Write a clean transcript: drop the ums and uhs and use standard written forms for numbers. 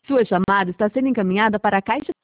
Sua chamada está sendo encaminhada para a caixa